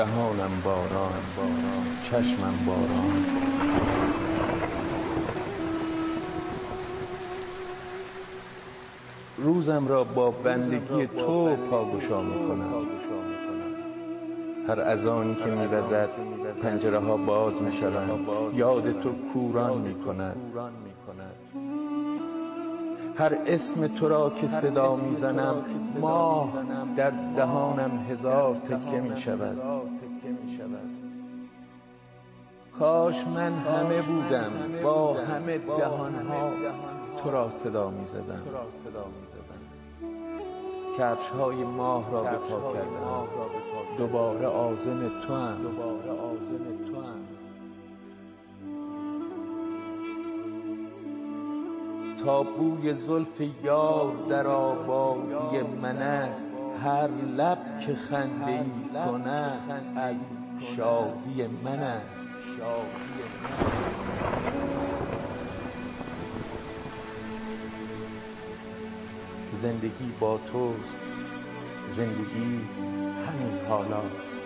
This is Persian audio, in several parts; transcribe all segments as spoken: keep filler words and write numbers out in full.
دهانم باران، چشمم باران، روزم را با بندگی تو پاگشا می‌کنم. هر اذانی که می‌وزد پنجره ها باز می‌شوند، یاد تو کوران می‌کند. هر اسم تو را که صدا می‌زنم، ماه در دهانم هزار تکه می‌شود. کاش من همه بودم با همه دهان‌ها تو را صدا می‌زدم. کفش‌های ماه را به پا کردم، دوباره عازم توام. تا بوی زلف یار در آبادی من است، هر لب که خنده‌ای کند از شادی من است. زندگی با توست، زندگی همین حالاست.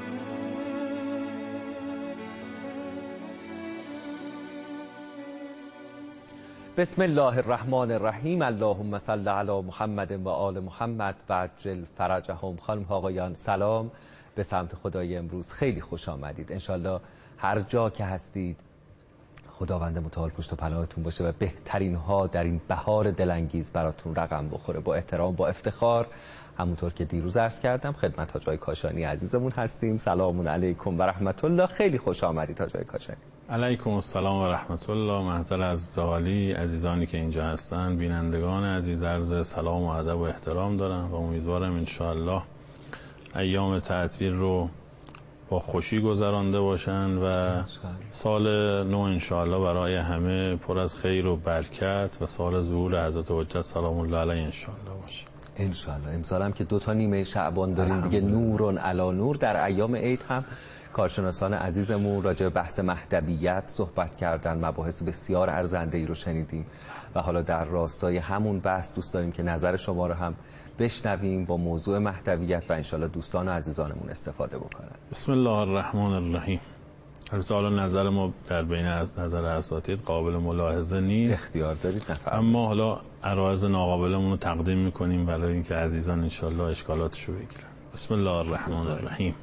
بسم الله الرحمن الرحیم. اللهم صل علی محمد و آل محمد و عجل فرجهم. خانم ها آقایان سلام به سمت خدای امروز. خیلی خوش آمدید. انشالله هر جا که هستید خداوند متعال پشت و پناهتون باشه و بهترین ها در این بهار دلانگیز براتون رقم بخوره. با احترام با افتخار همونطور که دیروز عرض کردم خدمت حاج آقای کاشانی عزیزمون هستیم. سلام علیکم و رحمت الله. خیلی خوش آمدید حاج آقای کاشانی. علیکم السلام و رحمت الله. محضر از زوالی عزیزانی که اینجا هستن، بینندگان عزیز، عرض سلام و ادب و احترام دارم و امیدوارم انشاءالله ایام تعطیل رو با خوشی گذرانده باشن و سال نو انشاءالله برای همه پر از خیر و برکت و سال ظهور حضرت حجت سلام الله علیه انشاءالله باشه. انشاءالله. امسال هم که دو تا نیمه شعبان داریم دیگه، نورون علی نور. در ایام عید هم کارشناسان عزیزمون راجع به بحث مهدویت صحبت کردن، مباحث بسیار ارزنده‌ای رو شنیدیم و حالا در راستای همون بحث دوست داریم که نظر شما رو هم بشنویم با موضوع مهدویت و انشالله دوستان و عزیزانمون استفاده بکنن. بسم الله الرحمن الرحیم. البته حالا نظر ما در بین از نظر اساتید قابل ملاحظه نیست، اختیار دارید نفرمایید، اما حالا عرایض ناقابلمون رو تقدیم میکنیم برای اینکه عزیزان انشالله اشکالاتشو بگیرن. بسم الله الرحمن الرحیم.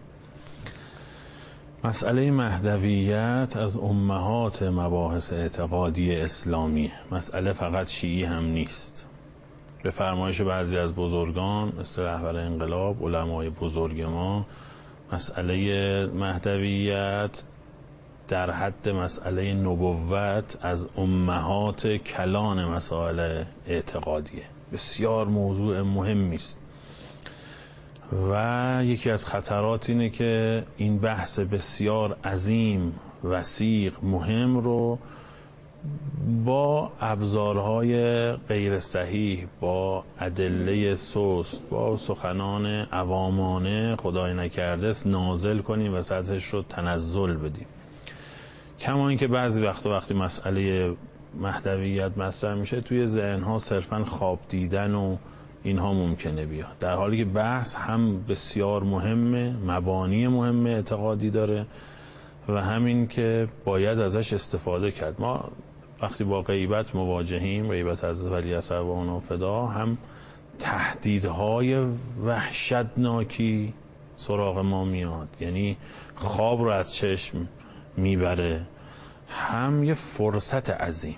مسئله مهدویت از امهات مباحث اعتقادی اسلامیه. مسئله فقط شیعی هم نیست. به فرمایش بعضی از بزرگان مثل رهبر انقلاب، علمای بزرگ ما، مسئله مهدویت در حد مسئله نبوت از امهات کلان مسائل اعتقادیه. بسیار موضوع مهمی است و یکی از خطرات اینه که این بحث بسیار عظیم، وسیق، مهم رو با ابزارهای غیر صحیح، با ادله سست، با سخنان عوامانه خدای نکرده نازل کنیم و سطحش رو تنزل بدیم. کما اینکه بعضی وقتا وقتی مسئله مهدویت مطرح میشه توی ذهنها صرفا خواب دیدن و اینها ممکنه بیاد، در حالی که بحث هم بسیار مهمه، مبانی مهم اعتقادی داره و همین که باید ازش استفاده کرد. ما وقتی با غیبت مواجهیم، غیبت از ولیعصر و اون فدا، هم تهدیدهای وحشتناکی سراغ ما میاد، یعنی خواب رو از چشم میبره، هم یه فرصت عظیم.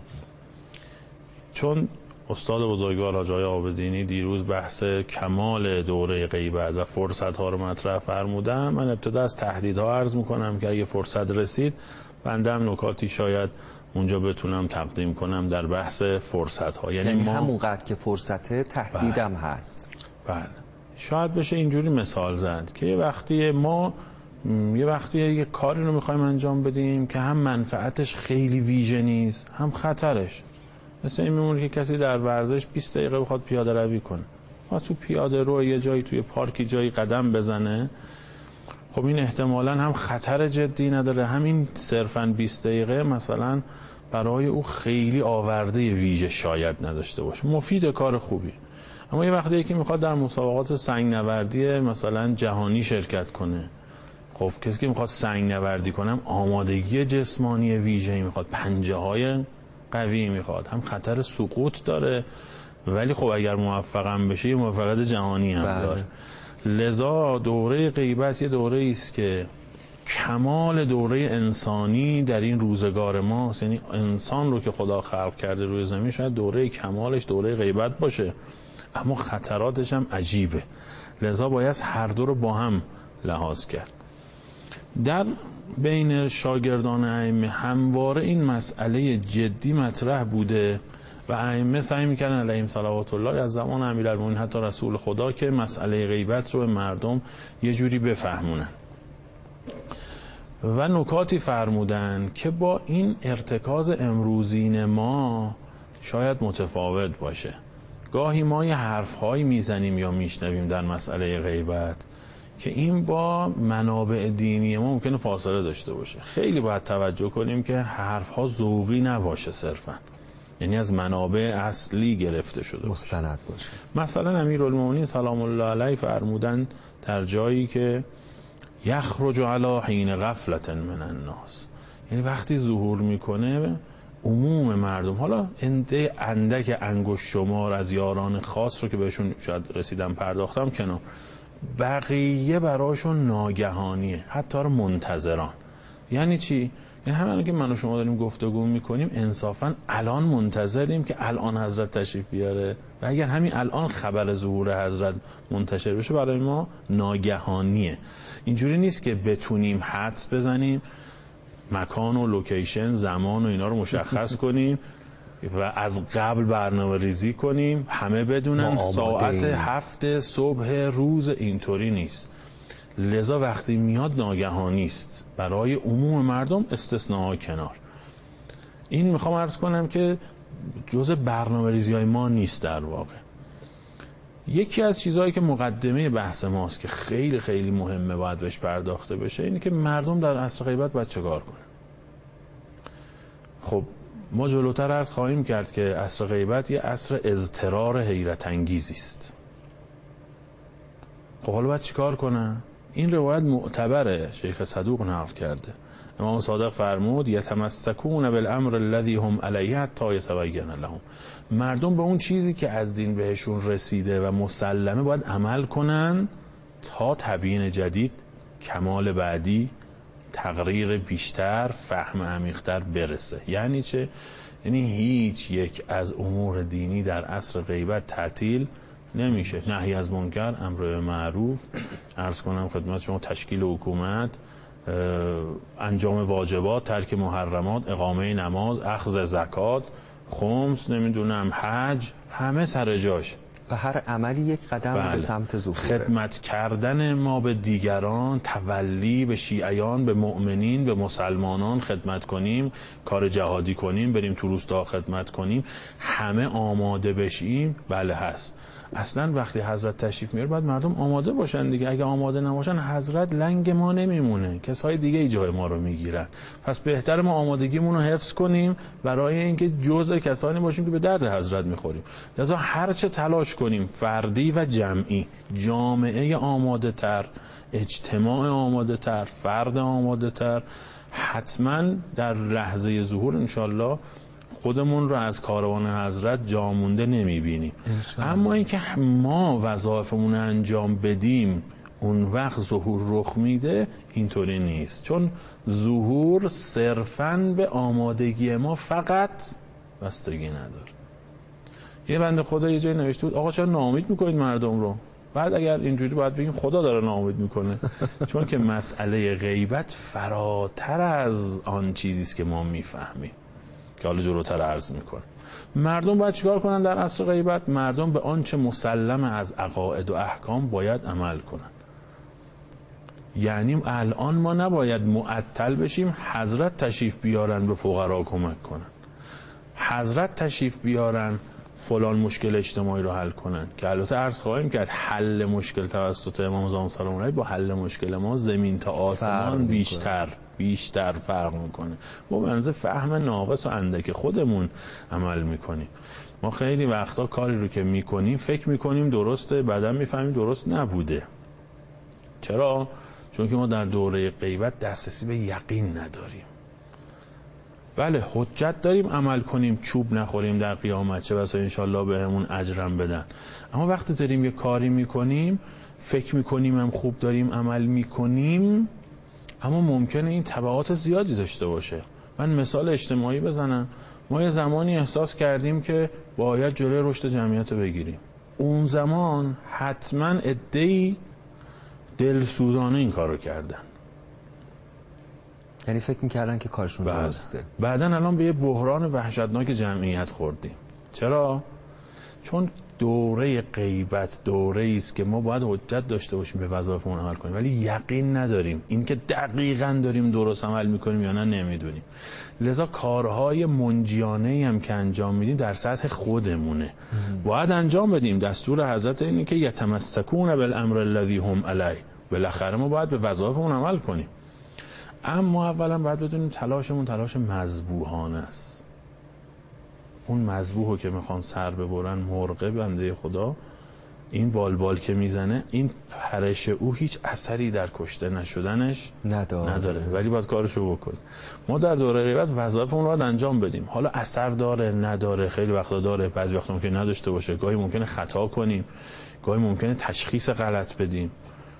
چون استاد بزرگوار حاج آقای عابدینی دیروز بحث کمال دوره غیبت و فرصت ها رو مطرح فرمودن، من ابتدا از تهدیدها عرض میکنم که اگه فرصت رسید بنده هم نکاتی شاید اونجا بتونم تقدیم کنم در بحث فرصت ها. یعنی, یعنی ما همونقدر که فرصته تهدیدم بله. هست. بله. شاید بشه اینجوری مثال زد که یه وقتی ما یه وقتی یه کاری رو میخوایم انجام بدیم که هم منفعتش خیلی ویژه نیست، هم خطرش. مثل این میمونه که کسی در ورزش بیست دقیقه بخواد پیاده روی کنه، و تو پیاده رو یه جایی توی پارکی جایی قدم بزنه، خب این احتمالاً هم خطر جدی نداره، همین صرفاً بیست دقیقه مثلا برای او خیلی آورده ویژه شاید نداشته باشه، مفید، کار خوبی. اما یه وقتی یکی میخواد در مسابقات سنگ نوردی مثلا جهانی شرکت کنه، خب کسی که میخواد سنگ نوردی کنم آمادگی جسمانی ویژه‌ای میخواد، پنجه های قوی میخواد، هم خطر سقوط داره، ولی خب اگر موفقم بشه یه موفقیت جهانی هم بله. داره. لذا دوره غیبت یه دوره است که کمال دوره انسانی در این روزگار ماست، یعنی انسان رو که خدا خلق کرده روی زمین شاید دوره کمالش دوره غیبت باشه، اما خطراتش هم عجیبه. لذا باید هر دو رو با هم لحاظ کرد. در بین شاگردان ائمه همواره این مسئله جدی مطرح بوده و ائمه سعی می‌کردن علیهم صلوات الله از زمان امیرالمومنین حتی رسول خدا که مسئله غیبت رو به مردم یه جوری بفهمونن و نکاتی فرمودن که با این ارتکاز امروزین ما شاید متفاوت باشه. گاهی ما یه حرف‌هایی میزنیم یا میشنویم در مسئله غیبت که این با منابع دینی ما ممکنه فاصله داشته باشه. خیلی باید توجه کنیم که حرف‌ها ذوقی نباشه صرفاً، یعنی از منابع اصلی گرفته شده باشه، مستند باشه. مثلا امیرالمومنین سلام الله علیه فرمودن در جایی که یخرج علی حین غفلة من الناس، یعنی وقتی ظهور میکنه عموم مردم، حالا انده اندک انگشت شمار از یاران خاص رو که بهشون شاید رسیدم پرداختم کنار، بقیه براشون ناگهانیه، حتی رو منتظران. یعنی چی؟ یعنی همین که من و شما داریم گفتگو میکنیم انصافا الان منتظریم که الان حضرت تشریف بیاره و اگر همین الان خبر ظهور حضرت منتشر بشه برای ما ناگهانیه. اینجوری نیست که بتونیم حدس بزنیم، مکان و لوکیشن، زمان و اینا رو مشخص کنیم و از قبل برنامه ریزی کنیم همه بدونن ساعت هفت صبح روز، اینطوری نیست. لذا وقتی میاد ناگهانی است برای عموم مردم، استثناء کنار. این میخوام عرض کنم که جزء برنامه ریزی های ما نیست. در واقع یکی از چیزهایی که مقدمه بحث ماست که خیلی خیلی مهمه باید بهش پرداخته بشه اینه که مردم در عصر غیبت باید چه کار کنن. خب ما جلوتر عرض خواهیم کرد که عصر غیبت یه عصر اضطرار حیرت انگیزی است. خب حالا باید چه کار کنن؟ این روایت معتبره، شیخ صدوق نقل کرده. امام صادق فرمود یتمسکون بالامر الذی هم علیه حتی یتبین لهم، مردم به اون چیزی که از دین بهشون رسیده و مسلمه باید عمل کنن تا تبیین جدید، کمال بعدی، تقریر بیشتر، فهم عمیق‌تر برسه. یعنی چه؟ یعنی هیچ یک از امور دینی در عصر غیبت تعطیل نمیشه. نهی از منکر، امر به معروف، عرض کنم خدمت شما تشکیل حکومت، انجام واجبات، ترک محرمات، اقامه نماز، اخذ زکات، خمس، نمیدونم حج، همه سر جاش و هر عملی یک قدم بله. به سمت ظهوره. خدمت کردن ما به دیگران، تولی به شیعیان، به مؤمنین، به مسلمانان خدمت کنیم، کار جهادی کنیم، بریم تو روستا خدمت کنیم، همه آماده بشیم. بله هست. اصلا وقتی حضرت تشریف میاره باید مردم آماده باشن دیگه. اگه آماده نباشن حضرت لنگ ما نمیمونه، کسای دیگه ای جای ما رو میگیرن. پس بهتر ما آمادگیمون رو حفظ کنیم برای اینکه جزء کسانی باشیم که به درد حضرت میخوریم. لذا هر چه تلاش کنیم، فردی و جمعی، جامعه آماده تر، اجتماع آماده تر، فرد آماده تر، حتما در لحظه ظهور انشالله خودمون رو از کاروان حضرت جا مونده نمیبینیم. اما اینکه ما وظایفمون انجام بدیم اون وقت ظهور رخ میده، اینطوری نیست. چون ظهور صرفاً به آمادگی ما فقط بستگی نداره. یه بنده خدا یه جای نوشته بود آقا چرا ناامید میکنید مردم رو؟ بعد اگر اینجوری باید بگیم خدا داره ناامید میکنه. چون که مسئله غیبت فراتر از آن چیزیست که ما میفهمیم که حالا جلوتر عرض میکنه. مردم باید چیکار کنن در عصر غیبت؟ مردم به آنچه مسلم از عقاید و احکام باید عمل کنن. یعنی الان ما نباید معطل بشیم حضرت تشریف بیارن به فقرا کمک کنن، حضرت تشریف بیارن فلان مشکل اجتماعی رو حل کنن، که البته عرض خواهیم کرد حل مشکل توسط امام زمان سلام علیه با حل مشکل ما زمین تا آسمان بیشتر بیشتر فرق میکنه. ما منظر فهم ناقص و اندک خودمون عمل میکنیم. ما خیلی وقتا کاری رو که میکنیم فکر میکنیم درسته، بعدم میفهمیم درست نبوده. چرا؟ چون که ما در دوره غیبت دسترسی به یقین نداریم. بله حجت داریم عمل کنیم، چوب نخوریم در قیامت، چه بسا انشالله بهمون اجرم بدن. اما وقتی داریم یه کاری میکنیم، فکر میکنیم هم خوب داریم عمل میکنیم، اما ممکنه این تبعات زیادی داشته باشه. من مثال اجتماعی بزنم. ما یه زمانی احساس کردیم که باید جلوی رشد جمعیت بگیریم. اون زمان حتما عده‌ای دلسوزانه این کارو کردن، یعنی فکر میکردن که کارشون درسته. بعدن الان به یه بحران وحشتناک جمعیت خوردیم. چرا؟ چون دوره غیبت دوره است که ما باید حجت داشته باشیم به وظایفمون عمل کنیم، ولی یقین نداریم این که دقیقاً داریم درست عمل میکنیم یا نه نمیدونیم. لذا کارهای منجیانه هم که انجام میدیم در سطح خودمونه، ام. باید انجام بدیم. دستور حضرت اینه که یتمسکون بالامر الذی هم علیه، بالاخره ما باید به وظایفمون عمل کنیم. اما اولا باید بدونیم تلاشمون تلاش مذبوحانه است. اون مذبوحو که میخوان سر ببرن، مرغ بنده خدا، این بالبال که میزنه، این پرش او هیچ اثری در کشته نشدنش نداره, نداره. ولی باید کارشو بکنیم. ما در دوره غیبت وظایفمون رو باید انجام بدیم. حالا اثر داره نداره، خیلی وقتا داره، بعضی وقتا ممکنه نداشته باشه، گاهی ممکنه خطا کنیم، گاهی ممکنه تشخیص غلط بدیم.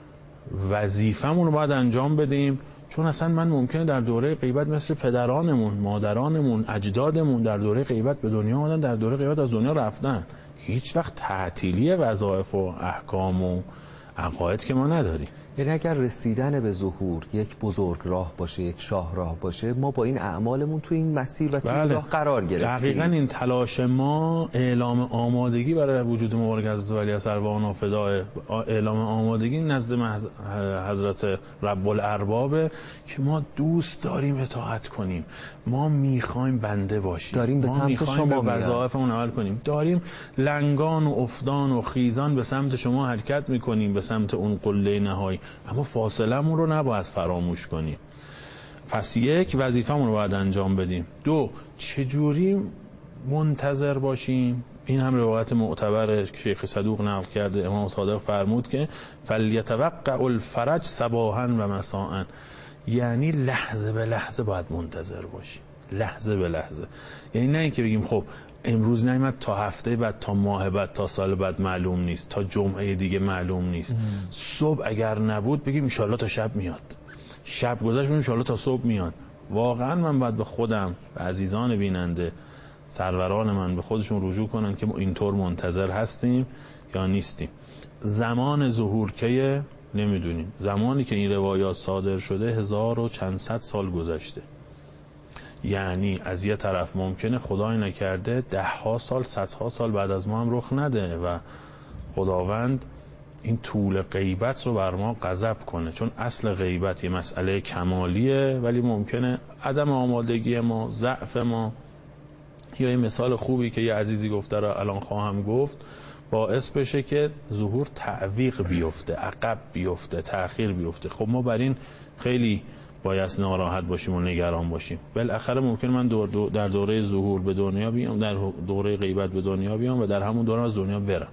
وظیفمون رو باید انجام بدیم، چون اصلا من ممکنه در دوره غیبت مثل پدرانمون، مادرانمون، اجدادمون در دوره غیبت به دنیا آمدن، در دوره غیبت از دنیا رفتن. هیچ وقت تعطیلی وظایف و احکام و عقاید که ما نداریم. یعنی اگر رسیدن به ظهور یک بزرگ راه باشه، یک شاه راه باشه، ما با این اعمالمون تو این مسیر و تو این راه قرار گرفتیم. دقیقاً این تلاش ما اعلام آمادگی برای وجود مبارک حضرت ولی اثر و آن فدای، اعلام آمادگی نزد حضرت رب الارباب که ما دوست داریم اطاعت کنیم، ما میخوایم بنده باشیم، داریم به ما سمت شما به وظایفمون عمل کنیم، داریم لنگان و افتان و خیزان به سمت شما حرکت میکنیم، به سمت اون قله نهایی، اما فاصله‌مون رو نباید فراموش کنیم. پس یک، وظیفه‌مون رو باید انجام بدیم. دو، چجوری منتظر باشیم؟ این هم روایت معتبر شیخ صدوق نقل کرده. امام صادق فرمود که فلیتوقع الفرج صباحا و مساء، یعنی لحظه به لحظه باید منتظر باشیم، لحظه به لحظه. یعنی نه اینکه بگیم خب امروز نیامد تا هفته بعد، تا ماه بعد، تا سال بعد معلوم نیست، تا جمعه دیگه معلوم نیست. ام. صبح اگر نبود بگیم ان شاءالله تا شب میاد، شب گذشت بگیم ان شاءالله تا صبح میاد. واقعا من باید به خودم، به عزیزان بیننده، سروران من به خودشون رجوع کنن که ما اینطور منتظر هستیم یا نیستیم. زمان ظهور که نمیدونیم. زمانی که این روایات صادر شده هزار و چند صد سال گذشته. یعنی از یه طرف ممکنه خدای نکرده ده ها سال، صدها سال بعد از ما هم رخ نده و خداوند این طول غیبت رو بر ما غضب کنه، چون اصل غیبت یه مسئله کمالیه، ولی ممکنه عدم آمادگی ما، ضعف ما، یا این مثال خوبی که یه عزیزی گفته را الان خواهم گفت، باعث بشه که ظهور تعویق بیفته، عقب بیفته، تأخیر بیفته. خب ما بر این خیلی باید ناراحت باشیم و نگران باشیم. بالاخره ممکن من دور دور در دوره ظهور به دنیا بیام، در دوره غیبت به دنیا بیام و در همون دوره از دنیا برم.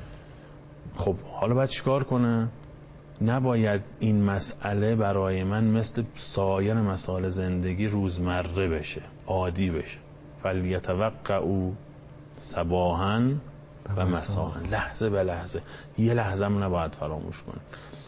خب حالا باید چیکار کنه؟ نباید این مسئله برای من مثل سایر مسائل زندگی روزمره بشه، عادی بشه. فلیتوقعوا صباحا و مساء، لحظه به لحظه، یه لحظه هم نباید فراموش کنه.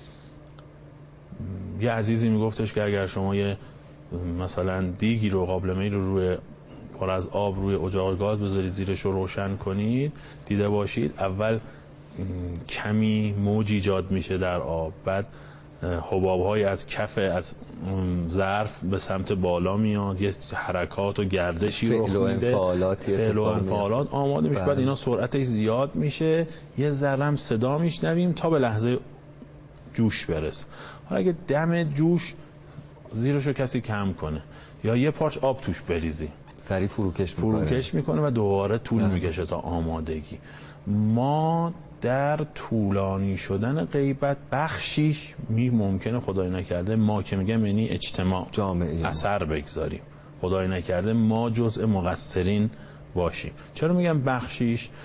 یه عزیزی میگفتش که اگر شما یه مثلا دیگی رو، قابلمه‌ای رو روی پر از آب روی اجاق گاز بذارید، زیرش رو روشن کنید، دیده باشید اول کمی موج ایجاد میشه در آب، بعد حباب‌های از کف از ظرف به سمت بالا میاد، یه حرکات و گردشی رخ میده، فعل و انفعالات آماده میشه، بعد اینا سرعتش زیاد میشه، یه ذره صدا میشنویم تا به لحظه جوش برسه. حالا اگه دم جوش زیرشو کسی کم کنه یا یه پارچ آب توش بریزی، سریع فروکش میکنه فروکش میکنه و دوباره طول نه. میکشه تا آمادگی. ما در طولانی شدن غیبت بخشیش می ممکنه خدای نکرده، ما که میگم یعنی اجتماع، جامعه، اثر بگذاریم، خدای نکرده ما جزء مقصرین باشیم. چرا میگم بخشیش؟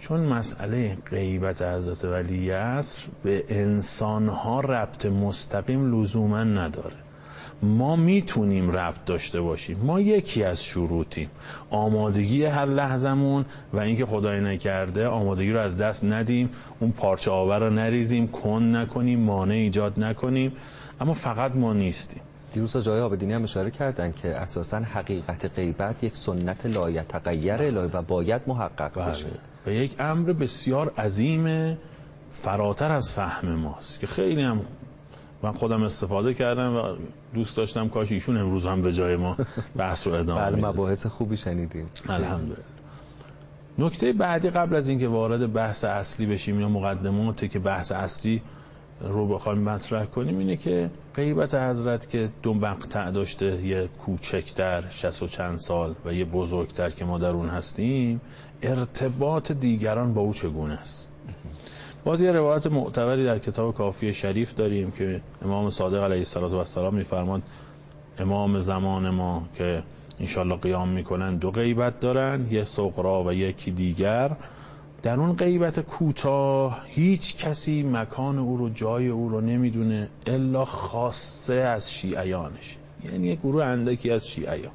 چون مسئله غیبت حضرت ولی عصر به انسانها ربط مستقیم لزوما نداره. ما میتونیم ربط داشته باشیم، ما یکی از شروطیم آمادگی هر لحظمون و اینکه خدای نکرده آمادگی رو از دست ندیم، اون پارچه آور رو نریزیم، کند نکنیم، مانع ایجاد نکنیم، اما فقط ما نیستیم. دیروز جای آبدینی هم اشاره کردن که اساساً حقیقت غیبت یک سنت لایتغیر الهی و باید محقق بله. بشه و یک امر بسیار عظیم فراتر از فهم ماست که خیلی هم من خودم استفاده کردم و دوست داشتم کاش ایشون امروز هم به جای ما بحث رو ادامه بله، میداد. مباحث خوبی شنیدیم. الحمدلله. نکته بعدی قبل از اینکه وارد بحث اصلی بشیم یا مقدماتی که بحث اصلی رو بخوایم مطرح کنیم اینه که غیبت حضرت که دو مقطع داشته، یه کوچکتر شصت و چند سال و یه بزرگتر که ما در اون هستیم، ارتباط دیگران با او چگونه است؟ باز یه روایت معتبری در کتاب کافی شریف داریم که امام صادق علیه السلام میفرماد امام زمان ما که انشالله قیام میکنن دو غیبت دارن، یه سغرا و یکی دیگر. در اون غیبت کوتاه هیچ کسی مکان او رو، جای او رو نمیدونه الا خاصه از شیعیانش، یعنی یک گروه اندکی از شیعیان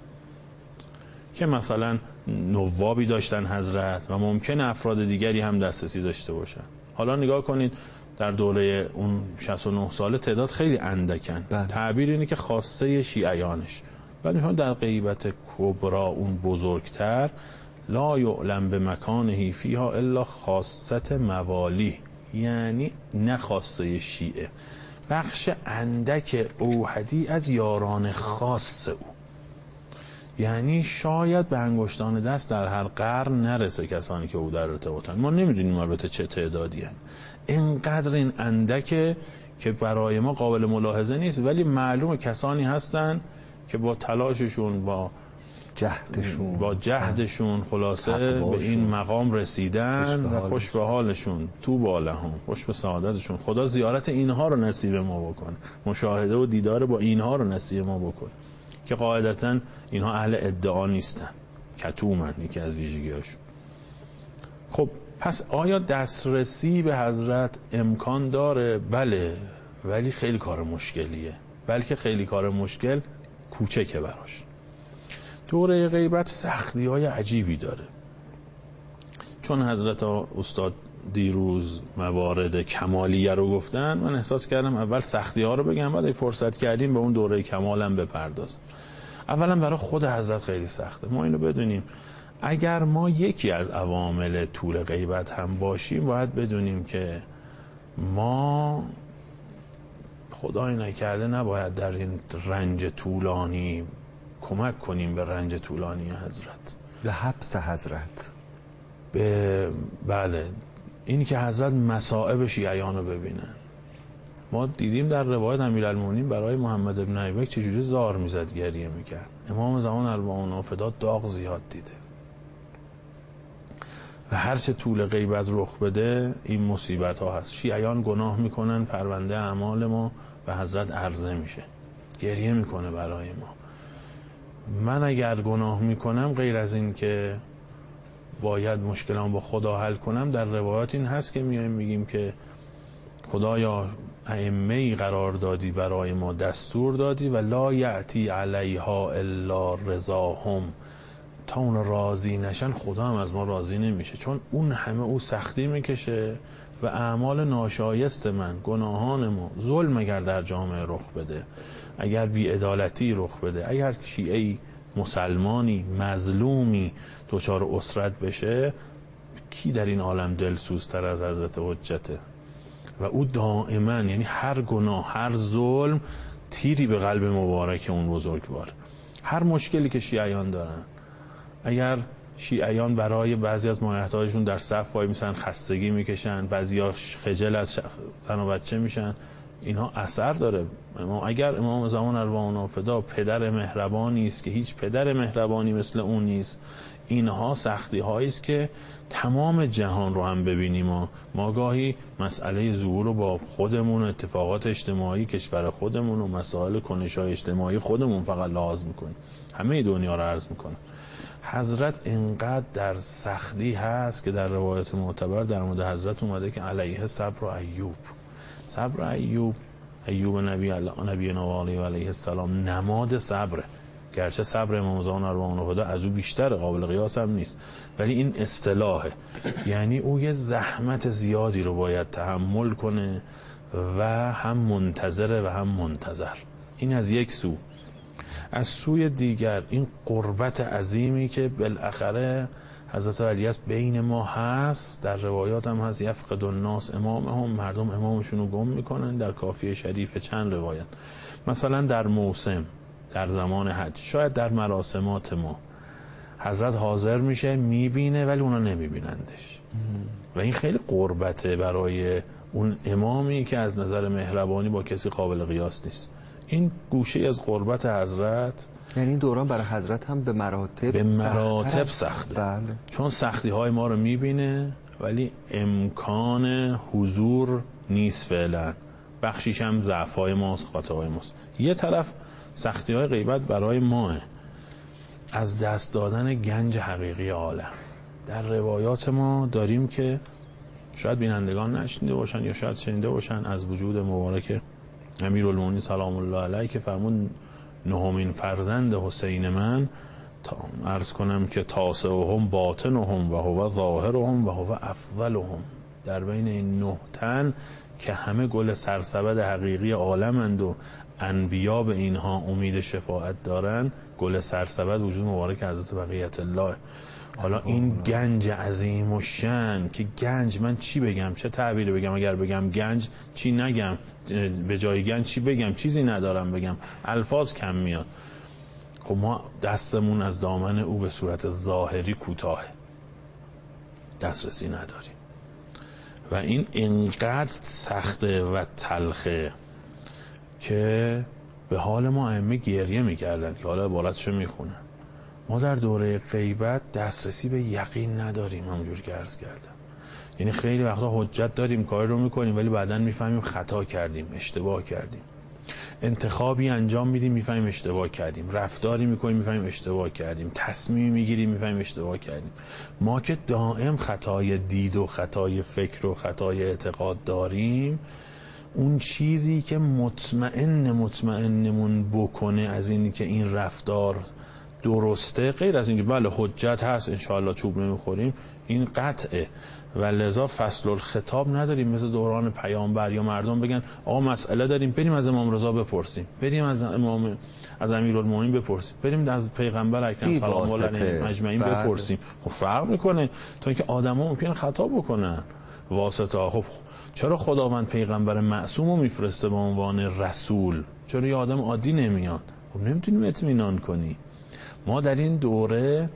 که مثلا نوابی داشتن حضرت و ممکن افراد دیگری هم دسترسی داشته باشن. حالا نگاه کنید در دوره اون شصت و نه ساله تعداد خیلی اندکن، بله. تعبیر اینه که خاصه شیعیانش. ولی شما در غیبت کبرا اون بزرگتر لا یعلم به مکانه فیها الا خاصت موالی، یعنی نه خاصه شیعه، بخش اندک اوحدی از یاران خاص او. یعنی شاید به انگشتان دست در هر قرن نرسه کسانی که او در ارتباطن. ما نمیدونیم البته چه تعدادی هن. اینقدر این اندکه که برای ما قابل ملاحظه نیست، ولی معلوم کسانی هستن که با تلاششون، با جهدشون با جهدشون خلاصه به این مقام رسیدن و خوش به حالشون، تو بالهم، خوش به سعادتشون. خدا زیارت اینها رو نصیب ما بکنه، مشاهده و دیدار با اینها رو نصیب ما بکنه که قاعدتاً اینها اهل ادعا نیستن، کتومن، یکی از ویژگی‌هاشون. خب پس آیا دسترسی به حضرت امکان داره؟ بله، ولی خیلی کار مشکلیه، بلکه خیلی کار مشکل کوچکه براش. دوره غیبت سختی‌های عجیبی داره، چون حضرت استاد دیروز موارد کمالیه رو گفتن، من احساس کردم اول سختی‌ها رو بگم، بعد فرصت کردیم به اون دوره کمالم بپردازم. اولا برای خود حضرت خیلی سخته. ما اینو بدونیم اگر ما یکی از عوامل طول غیبت هم باشیم، باید بدونیم که ما خدای نکرده نباید در این رنج طولانی کمک کنیم به رنج طولانی حضرت، به حبس حضرت. به بله، این که حضرت مصائب شیعیان رو ببینن. ما دیدیم در روایت امیرالمومنین برای محمد ابن ابیبکر چجوری زار میزد، گریه میکرد. امام زمان ارواح نافذات داغ زیاد دیده و هرچه طول غیبت رخ بده این مصیبت ها هست. شیعیان گناه میکنن، پرونده اعمال ما به حضرت عرضه میشه، گریه میکنه برای ما. من اگر گناه میکنم غیر از این که باید مشکلام با خدا حل کنم، در روایات این هست که میایم میگیم که خدایا ائمه‌ای قرار دادی برای ما، دستور دادی و لا یأتی علیها الا رضاهم، تا اون راضی نشن خدا هم از ما راضی نمیشه، چون اون همه او سختی میکشه و اعمال ناشایست من، گناهان ما، ظلم اگر در جامعه رخ بده، اگر بی‌عدالتی رخ بده، اگر شیعه‌ای، مسلمانی، مظلومی دچار اسرت بشه، کی در این عالم دلسوزتر از حضرت حجته؟ و او دائما، یعنی هر گناه، هر ظلم تیری به قلب مبارک اون بزرگوار. هر مشکلی که شیعیان دارن، اگر شیعیان برای بعضی از مایحتاجشون در صف وای میسن، خستگی میکشن، بعضیا خجل از زن و بچه میشن، اینها اثر داره. اگر امام زمان ارواح نافدا پدر مهربانی است که هیچ پدر مهربانی مثل اون نیست، اینها سختی هایی است که تمام جهان رو هم ببینیم. ما ما گاهی مسئله ظهور رو با خودمون، اتفاقات اجتماعی کشور خودمون و مسائل کنش‌های اجتماعی خودمون فقط لحاظ میکنیم، همه دنیا رو عرض میکنیم. حضرت اینقدر در سختی هست که در روایت معتبر در مورد حضرت اومده که علیه صبر و ایوب. صبر ایوب، ایوب نبی نبی نوالی و علیه السلام نماد صبره، گرچه صبر امام زمان اربعین هدا از او بیشتر، قابل قیاس هم نیست، ولی این اصطلاحه. یعنی او یه زحمت زیادی رو باید تحمل کنه و هم منتظره و هم منتظر. این از یک سو. از سوی دیگر این قربت عظیمی که بالاخره حضرت علی است بین ما هست، در روایات هم هست یفقد الناس امامهم، مردم امامشون رو گم میکنن. در کافیه شریف چند روایت، مثلا در موسم، در زمان حج، شاید در مراسمات ما حضرت حاضر میشه میبینه ولی اونا نمیبینندش و این خیلی قربته برای اون امامی که از نظر مهربانی با کسی قابل قیاس نیست. این گوشه از قربت حضرت. یعنی این دوران برای حضرت هم به مراتب به مراتب سخته. بله. چون سختی های ما رو میبینه ولی امکان حضور نیست فعلا، بخشیش هم ضعف های ماست، خطاهای ماست. یه طرف سختی های غیبت برای ماه، از دست دادن گنج حقیقی عالم. در روایات ما داریم که شاید بینندگان نشنیده باشن یا شاید شنیده باشن از وجود مبارک امیرالمومنین سلام الله علیه که فرمود نهمین فرزند حسین من، تا عرض کنم که تاسعهم باطنهم و هو ظاهرهم و هو افضلهم، در بین این نه تن که همه گل سرسبد حقیقی عالمند و انبیا به اینها امید شفاعت دارن، گل سرسبد وجود مبارک حضرت بقیت الله. حالا این گنج عظیم و شن که گنج، من چی بگم، چه تعبیری بگم؟ اگر بگم گنج چی نگم، به جای گنج چی بگم؟ چیزی ندارم بگم، الفاظ کم میاد. خب ما دستمون از دامن او به صورت ظاهری کوتاه، دسترسی نداریم و این اینقدر سخته و تلخه که به حال ما ائمه گریه میکردن که حالا عبارتشو میخونن. ما در دوره غیبت دسترسی به یقین نداریم، همونجور که عرض کردم. یعنی خیلی وقتا حجت داریم، کاری رو میکنیم ولی بعداً میفهمیم خطا کردیم، اشتباه کردیم. انتخابی انجام میدیم میفهمیم اشتباه کردیم، رفتاری میکنیم میفهمیم اشتباه کردیم، تصمیمی میگیریم میفهمیم اشتباه کردیم. ما که دائم خطای دید و خطای فکر و خطای اعتقاد داریم، اون چیزی که مطمئن مطمئنمون بکنه از اینی که این رفتار درسته، غیر از اینکه بله حجت هست انشاءالله چوب نمیخوریم، این قطعه. و لذا فصل الخطاب نداریم مثل دوران پیامبر یا مردم بگن آقا مسئله داریم بریم از امام رضا بپرسیم، بریم از امام از امیرالمومنین بپرسیم، بریم از پیغمبر اکرم سلام الله علیه اجمعین بپرسیم. خب فرق میکنه تا اینکه آدما ممکنه خطا بکنن واسطه. خب چرا خداوند پیغمبر معصومو میفرسته به عنوان رسول؟ چرا یه آدم عادی نمیاد؟ خب نمیتونیم اطمینان کنی. ما در این دوره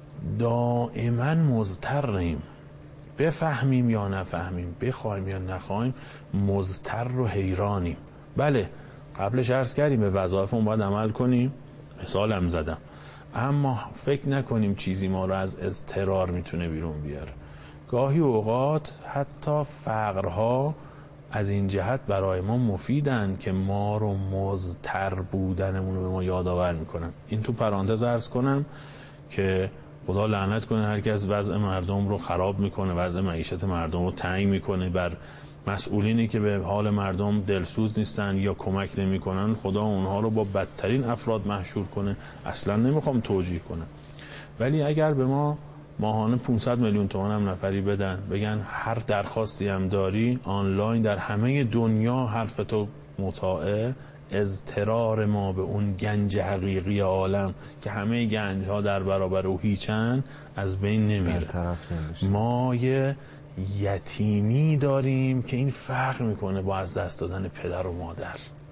دائما مضطریم، بفهمیم یا نفهمیم، بخوایم یا نخوایم، مضطر و حیرانیم. بله قبلش عرض کردیم به وظایفمون باید عمل کنیم، مثالم زدم، اما فکر نکنیم چیزی ما رو از اضطرار میتونه بیرون بیاره. گاهی اوقات حتی فقرها از این جهت برای ما مفیدن که ما رو مضطر بودنمون رو به ما یادآور میکنن. این تو پرانتز عرض کنم که خدا لعنت کنه هر کی از وضع مردم رو خراب میکنه، وضع معیشت مردم رو تنگ میکنه، بر مسئولینی که به حال مردم دلسوز نیستن یا کمک نمیکنن خدا اونها رو با بدترین افراد محشور کنه. اصلا نمیخوام توجیه کنم، ولی اگر به ما ماهانه پانصد میلیون تومان هم نفری بدن، بگن هر درخواستی هم داری آنلاین در همه دنیا حرف تو مطاعه، اضطرار ما به اون گنج حقیقی عالم که همه گنج ها در برابر او هیچن از بین نمیره. ما یه یتیمی داریم که این فرق میکنه با از دست دادن پدر و مادر،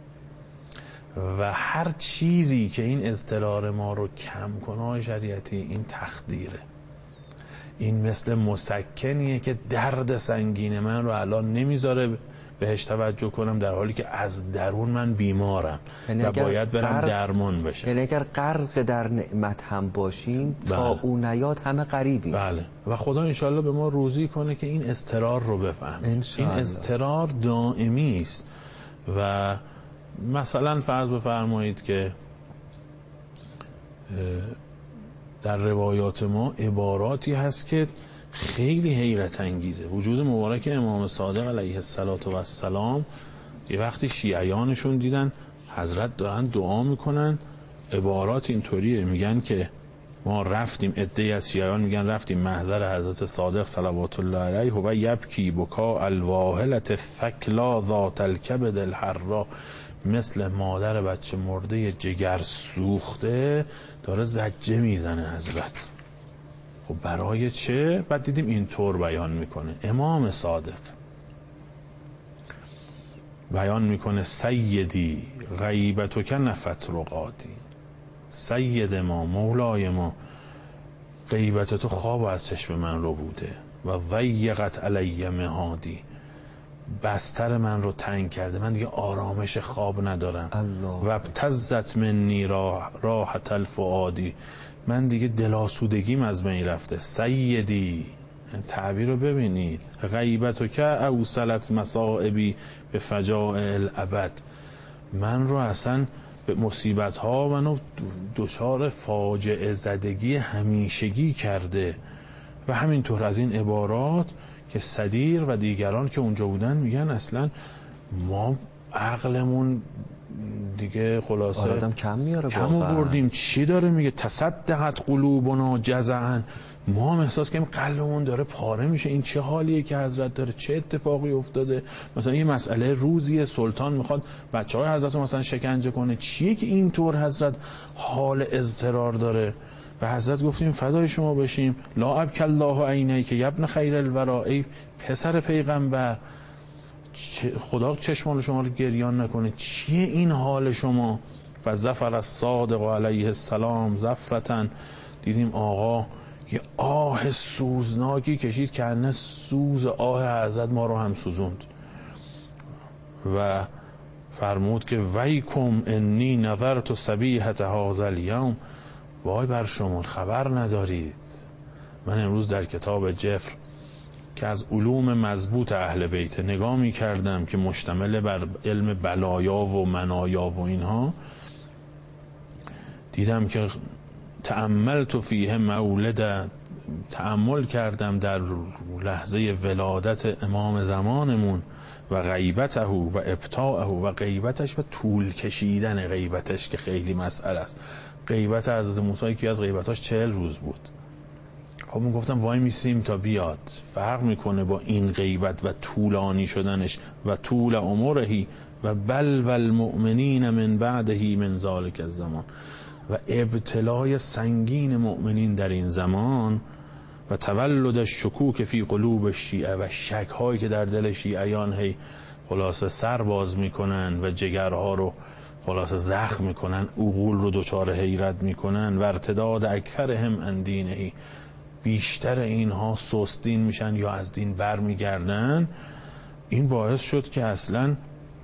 و هر چیزی که این اضطرار ما رو کم کنه شریعتی این تخدیره. این مثل مسکنیه که درد سنگین من رو الان نمیذاره بهش توجه کنم، در حالی که از درون من بیمارم و باید برم درمان بشم. یعنی اگر غرق در نعمت هم باشیم بله. تا اون نیاد همه غریبیم. بله و خدا انشالله به ما روزی کنه که این اضطرار رو بفهمیم. این اضطرار دائمی است و مثلا فرض بفرمایید که در روایات ما عباراتی هست که خیلی حیرت انگیزه. وجود مبارک امام صادق علیه السلام یه وقتی شیعیانشون دیدن حضرت دارن دعا میکنن، عبارات اینطوریه، میگن که ما رفتیم، عده‌ای از شیعیان میگن رفتیم محضر حضرت صادق صلوات الله علیه و یبکی بکا الواهلة الثکلا ذات الکبد الحرا، مثل مادر بچه مرده جگر سوخته داره زجه میزنه حضرت. خب برای چه؟ بعد دیدیم اینطور بیان میکنه امام صادق، بیان میکنه سیدی غیبتک نفت رقاتی، سید ما، مولای ما، غیبت تو خواب از چشم من رو بوده و ضیقت علی مهادی، بستر من رو تنگ کرده، من دیگه آرامش خواب ندارم. و ابتزت منی راحت الفؤادی، من دیگه دلاسودگیم از بین رفته. سیدی، تعبیر رو ببینید، غیبتو که اوصلت مصائبی به فجائع الابد، من رو اصلا به مصیبت ها منو دچار فاجعه زدگی همیشگی کرده. و همینطور از این عبارات که صدیر و دیگران که اونجا بودن میگن اصلا ما عقلمون دیگه خلاصه آدم کم میاره، کم آوردیم. چی داره میگه؟ تصدقت قلوبنا جزعا، ما هم احساس کنیم قلبمون داره پاره میشه. این چه حالیه که حضرت داره؟ چه اتفاقی افتاده؟ مثلا یه مسئله روزیه، سلطان میخواد بچه های حضرت مثلا شکنجه کنه، چیه که اینطور حضرت حال اضطرار داره؟ و حضرت گفتیم فدای شما بشیم، لا ابک الله عینیک که ابن خیر الورا، ای پسر پیغمبر، خدا چشمان شما رو گریان نکنه، چیه این حال شما؟ و ظفر الصادق علیه السلام زفرتن، دیدیم آقا یه آه سوزناکی کشید که انه سوز آه حضرت ما رو هم سوزوند و فرمود که ویکم انی نظرت صبیحة هذا الیوم، وای بر شما خبر ندارید من امروز در کتاب جفر که از علوم مضبوط اهل بیت نگاه می کردم که مشتمل بر علم بلایا و منایا و اینها، دیدم که تأملت فیه مولد، تأمل کردم در لحظه ولادت امام زمانمون و غیبته و ابطاعه و غیبتش و طول کشیدن غیبتش که خیلی مسئله است. غیبت حضرت موسی که از غیبتاش چهل روز بود. خب من گفتم وای میسیم تا بیاد، فرق میکنه با این غیبت و طولانی شدنش و طول عمرهی و بل و المؤمنین من بعدهی من ذالک الزمان، و ابتلای سنگین مؤمنین در این زمان و تولد الشکوک فی قلوب الشیعه، و شک هایی که در دل شیعیان هی خلاصه سر باز میکنن و جگرها رو خلاصه زخم میکنن، عقول رو دچار حیرت میکنن و ارتداد اکثرهم عن دینه، بیشتر اینها سستین میشن یا از دین بر میگردن. این باعث شد که اصلا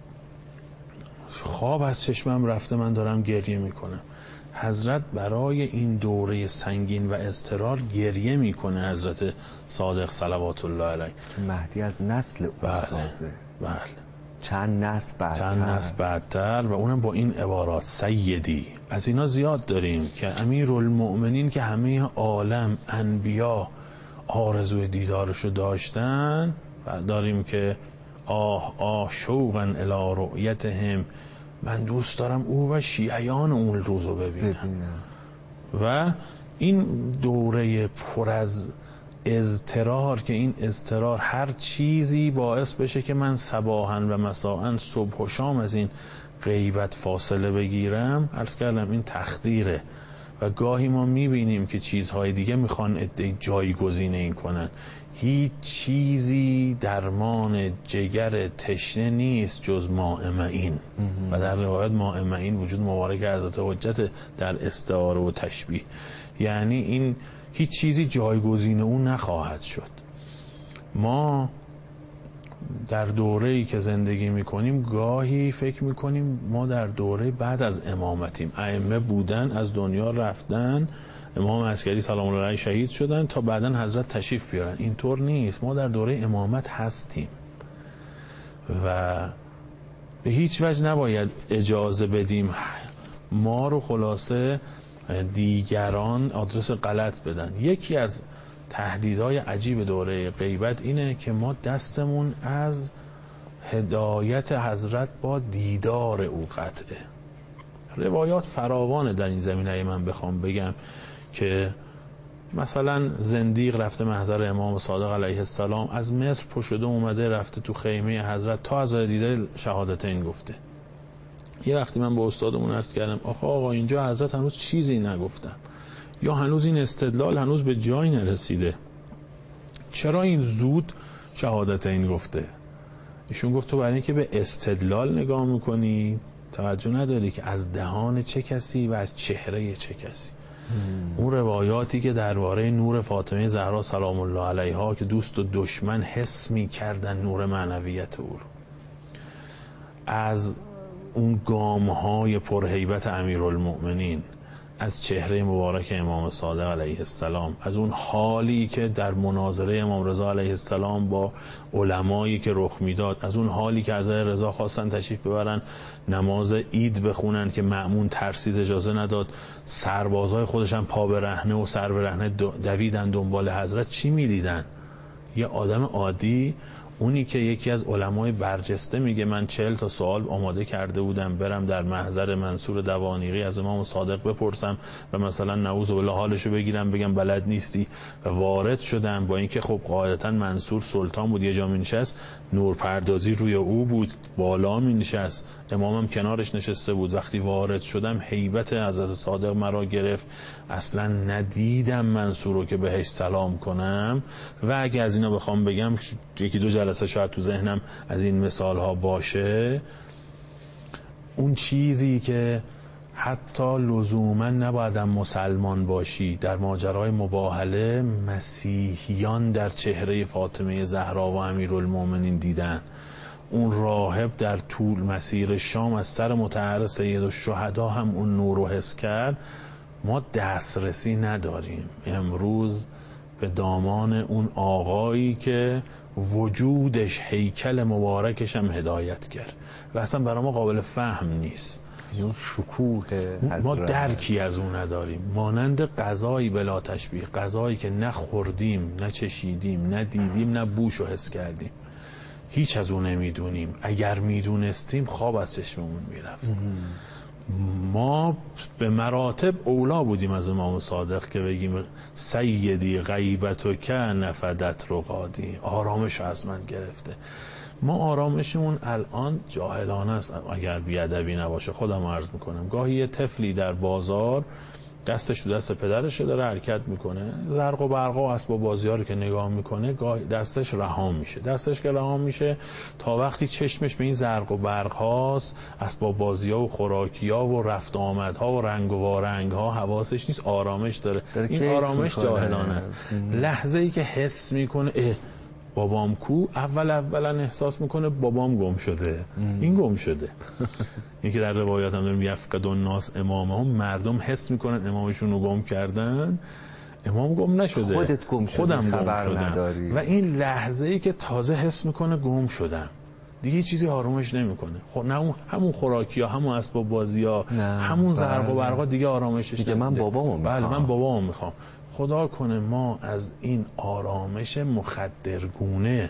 خواب از چشمم رفته، من دارم گریه میکنم. حضرت برای این دوره سنگین و اضطرار گریه میکنه حضرت صادق صلوات الله علیه. مهدی از نسل استازه، بله چند نسل بعدتر چند نسل بعدتر و اونم با این عبارات سیدی. از اینا زیاد داریم که امیرالمؤمنین که همه عالم انبیا آرزوی دیدارشو داشتن، و داریم که آه آه شوقا الی رؤیتهم، من دوست دارم او و شیعیان اون روزو ببینم. ببینم و این دوره پر از اضطرار که این اضطرار هر چیزی باعث بشه که من صباحا و مساء صبح و شام از این غیبت فاصله بگیرم، عرض کردم این تخدیره. و گاهی ما میبینیم که چیزهای دیگه میخوان عده جایگزین این کنن. هیچ چیزی درمان جگر تشنه نیست جز ماء معین، و در روایت ماء معین وجود مبارک حضرت حجت در استعاره و تشبیه، یعنی این هیچ چیزی جایگزین اون نخواهد شد. ما در دوره‌ای که زندگی میکنیم گاهی فکر میکنیم ما در دوره بعد از امامتیم، ائمه بودن از دنیا رفتن، امام عسکری سلام الله علیه شهید شدن تا بعدن حضرت تشریف بیارن. اینطور نیست، ما در دوره امامت هستیم و به هیچ وجه نباید اجازه بدیم ما رو خلاصه دیگران آدرس غلط بدن. یکی از تهدیدهای عجیب دوره غیبت اینه که ما دستمون از هدایت حضرت با دیدار او قطعه. روایات فراوانه در این زمینه. من بخوام بگم که مثلا زندیق رفته محضر امام صادق علیه السلام، از مصر پشده اومده رفته تو خیمه حضرت تا از دیده شهادتین گفته. یه وقتی من با استادمون عرض کردم آخه آقا اینجا حضرت هنوز چیزی نگفتن، یا هنوز این استدلال هنوز به جای نرسیده، چرا این زود شهادتین گفته؟ ایشون گفت تو برای اینکه به استدلال نگاه میکنی توجه نداری که از دهان چه کسی و از چهره چه کسی. هم. اون روایاتی که درباره نور فاطمه زهرا سلام الله علیها که دوست و دشمن حس میکردن نور معنویت او رو، از اون گامهای پرهیبت امیرالمؤمنین، از چهره مبارک امام صادق علیه السلام، از اون حالی که در مناظره امام رضا علیه السلام با علمایی که رخ میداد، از اون حالی که حضرت رضا خواستن تشریف ببرن نماز عید بخونن که مأمون ترسید اجازه نداد، سربازای خودشن پا برهنه و سر برهنه دویدن دنبال حضرت. چی میدیدن؟ یه آدم عادی، اونی که یکی از علمای برجسته میگه من چهل تا سوال آماده کرده بودم برم در محضر منصور دوانیقی از امام صادق بپرسم و مثلا نعوذ بالله حالشو بگیرم بگم بلد نیستی، و وارد شدم. با اینکه خب قاعدتا منصور سلطان بود، یه جا می نشست، نور پردازی روی او بود، بالا می نشست، امامم کنارش نشسته بود. وقتی وارد شدم هیبت حضرت صادق مرا گرفت، اصلا ندیدم منصور رو که بهش سلام کنم. و اگه از اینا بخوام بگم یکی دو جلسه شاید تو ذهنم از این مثال ها باشه، اون چیزی که حتی لزوما نبایدم مسلمان باشی در ماجرای مباهله مسیحیان در چهره فاطمه زهرا و امیرالمؤمنین دیدن. اون راهب در طول مسیر شام از سر مطهر سید الشهدا هم اون نور رو حس کرد. ما دسترسی نداریم امروز به دامان اون آقایی که وجودش هیکل مبارکش هم هدایت کرد و اصلا برای ما قابل فهم نیست. اون شکوه حضرت ما درکی از اون نداریم. مانند غذایی بلا تشبیه، غذایی که نه خوردیم نه چشیدیم نه دیدیم نه بوش رو حس کردیم، هیچ از اون نمیدونیم. اگر میدونستیم خواب از چشممون میرفت. ما به مراتب اولا بودیم از امام صادق که بگیم سیدی غیبتو که نفدت رقادی، آرامش از من گرفته. ما آرامشمون الان جاهلانه است اگر بیادبی نباشه. خودم عرض میکنم گاهی یه طفلی در بازار دستش تو دست پدرشه داره حرکت میکنه، زرق و برق و اسباب بازی ها رو که نگاه میکنه گاهی دستش رها میشه. دستش که رها میشه تا وقتی چشمش به این زرق و برق هاست، اسباب بازی ها و خوراکی ها و رفت آمد ها و رنگ و وارنگ ها حواسش نیست، آرامش داره. داره این آرامش جاهلانه است. لحظه ای که حس میکنه اه بابام کو، اول اولا احساس میکنه بابام گم شده. ام. این گم شده. این که در روایات هم داریم یفقد الناس امامهم، مردم حس میکنن امامشون رو گم کردن، امام گم نشده، خودت گم شده، خودم خبر گم شدم. نداری. و این لحظه ای که تازه حس میکنه گم شدم دیگه چیزی آرامش نمیکنه. خب نه اون همون خوراکی ها، همون اسباب بازی ها، همون زرق و برقا دیگه آرامشش دیگه. من بابامو میخوام. بله من بابامو میخوام. خدا کنه ما از این آرامش مخدرگونه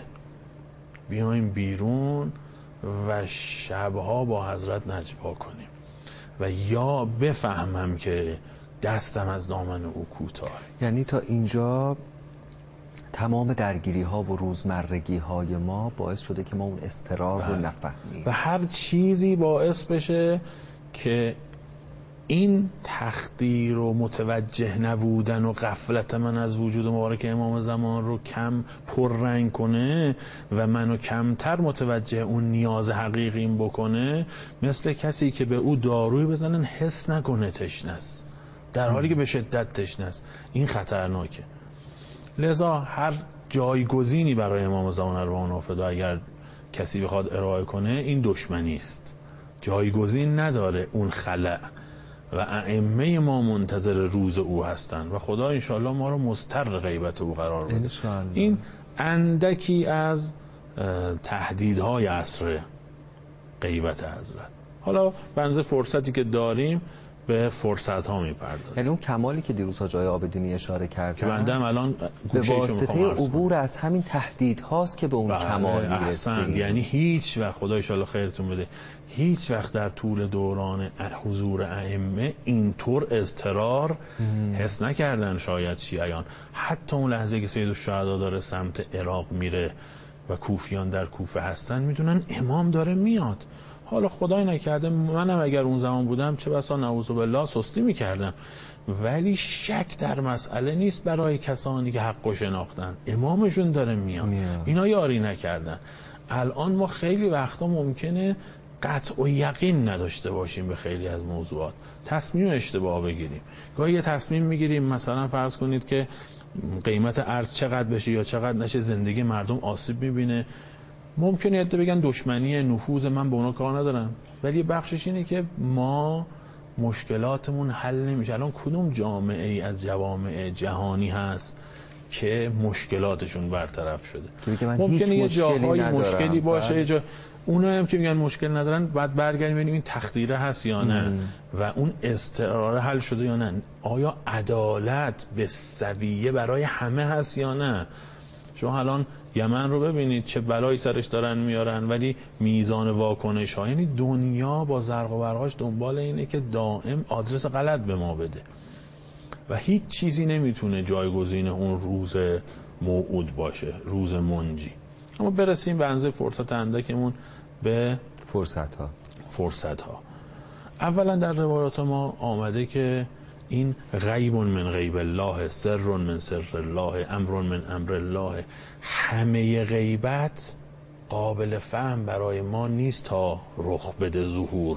بیایم بیرون و شبها با حضرت نجوا کنیم و یا بفهمم که دستم از دامن او کوتاه. یعنی تا اینجا تمام درگیری ها و روزمرگی های ما باعث شده که ما اون استقرار رو نفهمیم و هر چیزی باعث بشه که این تخدیر و متوجه نبودن و غفلت من از وجود مبارک امام زمان رو کم پررنگ کنه و منو کمتر متوجه اون نیاز حقیقیم بکنه. مثل کسی که به او داروی بزنن حس نکنه تشنست در حالی که به شدت تشنست. این خطرناکه. لذا هر جایگزینی برای امام زمان ارواح نافدا اگر کسی بخواد ارائه کنه این دشمنی است. جایگزین نداره اون خلأ و ائمه ما منتظر روز او هستند و خدا انشاءالله ما رو مضطر غیبت او قرار بده. این اندکی از تهدیدهای عصر غیبت حضرت. حالا بنز فرصتی که داریم به فرصت ها میپردازیم. یعنی اون کمالی که دیروز حاج آقای عابدینی اشاره کردن که بنده هم الان به واسطه عبور از همین تهدید هاست که به اون کمال میرسیم. یعنی هیچ وقت، خدا ان شاءالله خیرتون بده، هیچ وقت در طول دوران حضور ائمه اینطور اضطرار حس نکردن شاید شیعیان. حتی اون لحظه که سید الشهدا داره سمت عراق میره و کوفیان در کوفه هستن، میدونن امام داره میاد. حالا خدای نکرده منم اگر اون زمان بودم چه بسا نعوذ بالله سستی میکردم، ولی شک در مسئله نیست برای کسانی که حقو شناختن، امامشون داره میاد, میاد. اینا یاری نکردن. الان ما خیلی وقتا ممکنه قطع و یقین نداشته باشیم به خیلی از موضوعات، تصمیم اشتباه بگیریم. گاهی یه تصمیم میگیریم، مثلا فرض کنید که قیمت ارز چقدر بشه یا چقدر نشه، زندگی مردم آسیب میبینه. ممکنه یه بگن دشمنی نفوذ، من به اونا کار ندارم، ولی بخشش اینه که ما مشکلاتمون حل نمیشه. الان کدوم جامعه ای از جوامع جهانی هست که مشکلاتشون برطرف شده؟ ممکنه یه جاهای مشکلی باشه، یه جا اونا هم که میگن مشکل ندارن، بعد برگردیم ببینیم این تقدیره هست یا نه ام. و اون استعاره حل شده یا نه. آیا عدالت به سویه برای همه هست یا نه؟ شما الان یمن رو ببینید چه بلایی سرش دارن میارن، ولی میزان واکنش ها، یعنی دنیا با زرق و برقاش دنبال اینه که دائم آدرس غلط به ما بده و هیچ چیزی نمیتونه جایگزین اون روز موعود باشه، روز منجی. اما برسیم به انزه فرصت اندکمون به فرصت ها. فرصت ها اولا در روایات ما آمده که این غیب من غیب الله، سر من سر الله، امر من امر الله. همه غیبت قابل فهم برای ما نیست تا رخ بده ظهور.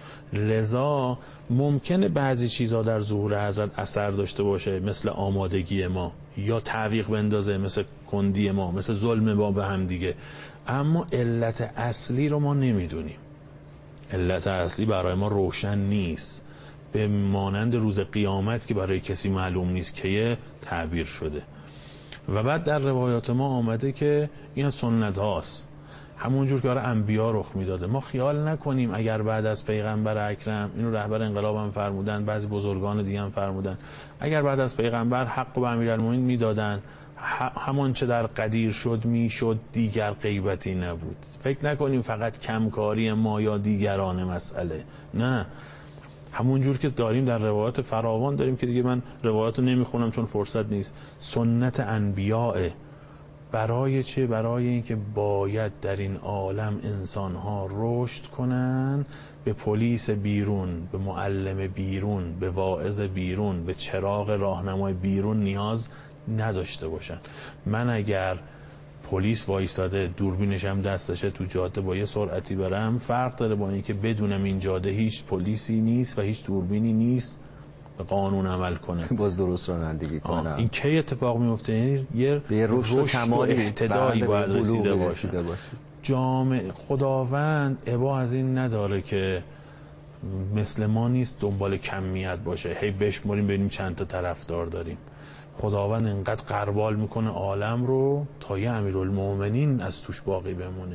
لذا ممکنه بعضی چیزا در ظهور حضرت اثر داشته باشه، مثل آمادگی ما، یا تعویق بندازه مثل کندی ما، مثل ظلم ما به هم دیگه. اما علت اصلی رو ما نمیدونیم. علت اصلی برای ما روشن نیست، به مانند روز قیامت که برای کسی معلوم نیست که تعبیر شده. و بعد در روایات ما آمده که این سنت هاست، همونجور که برای انبیا رخ میداده. ما خیال نکنیم اگر بعد از پیغمبر اکرم، اینو رهبر انقلاب هم فرمودن، بعضی بزرگان دیگه هم فرمودن، اگر بعد از پیغمبر حق و به امیرالمومنین میدادن، همان چه در قدیر شد میشد، دیگر غیبتی نبود. فکر نکنیم فقط کمکاری ما یا دیگران مسئله، نه. همون جور که داریم در روایات فراوان داریم که دیگه من روایات رو نمیخونم چون فرصت نیست. سنت انبیاء برای چه؟ برای اینکه باید در این عالم انسانها رشد کنن، به پلیس بیرون، به معلم بیرون، به واعظ بیرون، به چراغ راهنمای بیرون نیاز نداشته باشن. من اگر پلیس وایستاده دوربینش هم دستشه تو جاده با یه سرعتی برم، فرق داره با اینکه بدونم این جاده هیچ پلیسی نیست و هیچ دوربینی نیست به قانون عمل کنه، باز درست رانندگی کنه. این کی اتفاق میفته؟ یعنی یه رشد و اهتدایی باید رسیده باشه. جامعه خداوند ابا از این نداره که مثل ما نیست دنبال کمیت باشه، هی بشماریم ببینیم چند تا طرفدار داریم. خداوند انقدر غربال میکنه عالم رو تا یه امیرالمومنین از توش باقی بمونه،